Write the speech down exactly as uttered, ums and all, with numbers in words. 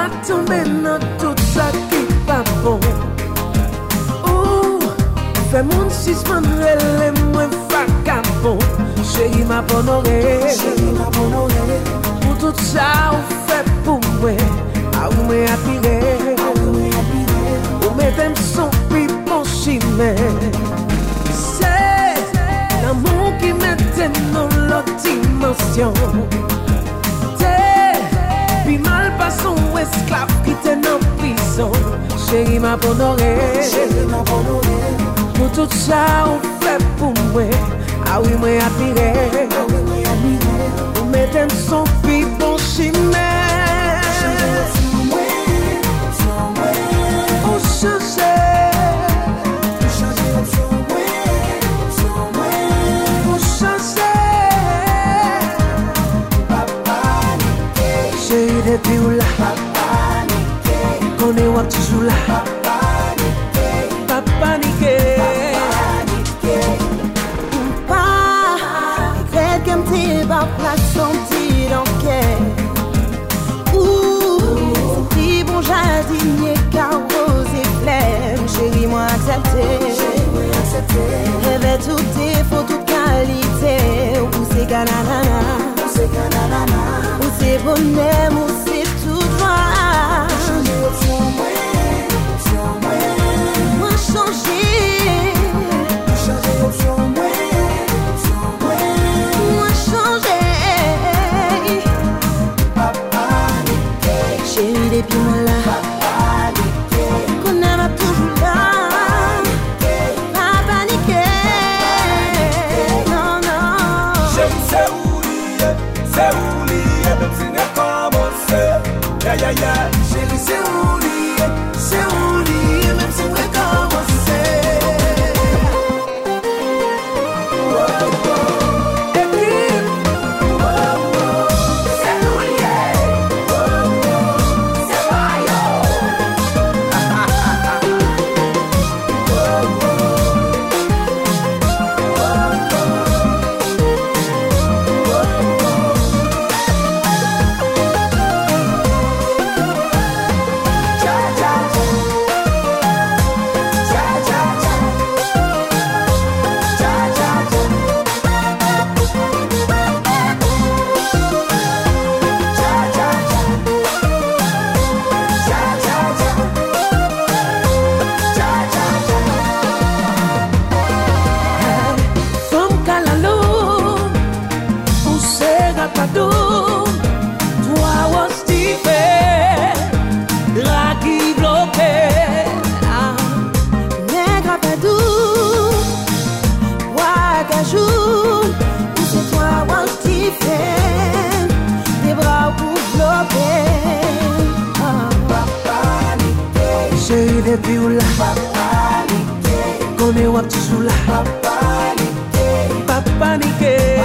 pas tomber dans tout ça qui pas bon. Ouh, fait mon suspend relais moins vagabond. Chérie m'a honoré, chérie m'a honoré. Pour tout ça on fait pour moi, à où me attirer, à où me attirer. Ou mettez son pipon chimé. C'est l'amour qui mettait dans l'autre dimension. Puis mal pas son esclave qui t'est en prison. Chérie m'a honoré, chérie m'a honoré. Pour tout ça on fait pour moi, ah oui moi attiré, ah oui moi attiré. Ou mettez son pipon chimé. On change, on change, on change. Chérie depuis où là, qu'on est où tu joues là, pas paniquer, pas quelqu'un qui va placer son petit enquête. Ouh, si bon jardinier carrosé flemme, chérie moi accepté, rêve tout défaut, toute qualité, ou c'est gananana, ou c'est gananana. C'est bonheur, ou c'est tout droit. Moi changer, moi changer. Chérie depuis moi là, qu'on aime toujours là. Pas paniquer, non non. Chérie c'est où lié, c'est où lié, même si n'est pas commencé. Yeah yeah yeah. Chérie c'est où lié, c'est où lié, même si n'est pas commencé. Chérie depuis où là, qu'on est où tu joues là, pas paniquer.